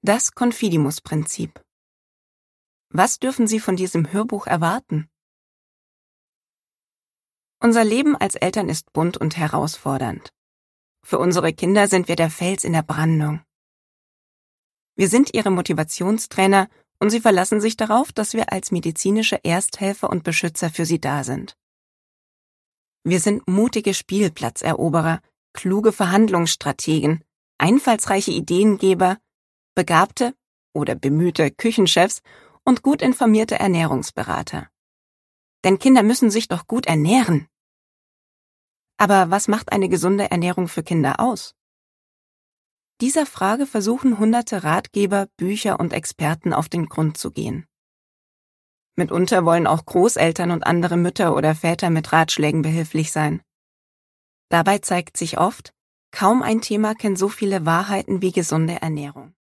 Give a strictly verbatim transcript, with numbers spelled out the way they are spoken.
Das Confidimus-Prinzip. Was dürfen Sie von diesem Hörbuch erwarten? Unser Leben als Eltern ist bunt und herausfordernd. Für unsere Kinder sind wir der Fels in der Brandung. Wir sind ihre Motivationstrainer und sie verlassen sich darauf, dass wir als medizinische Ersthelfer und Beschützer für sie da sind. Wir sind mutige Spielplatzeroberer, kluge Verhandlungsstrategen, einfallsreiche Ideengeber, begabte oder bemühte Küchenchefs und gut informierte Ernährungsberater. Denn Kinder müssen sich doch gut ernähren. Aber was macht eine gesunde Ernährung für Kinder aus? Dieser Frage versuchen hunderte Ratgeber, Bücher und Experten auf den Grund zu gehen. Mitunter wollen auch Großeltern und andere Mütter oder Väter mit Ratschlägen behilflich sein. Dabei zeigt sich oft, kaum ein Thema kennt so viele Wahrheiten wie gesunde Ernährung.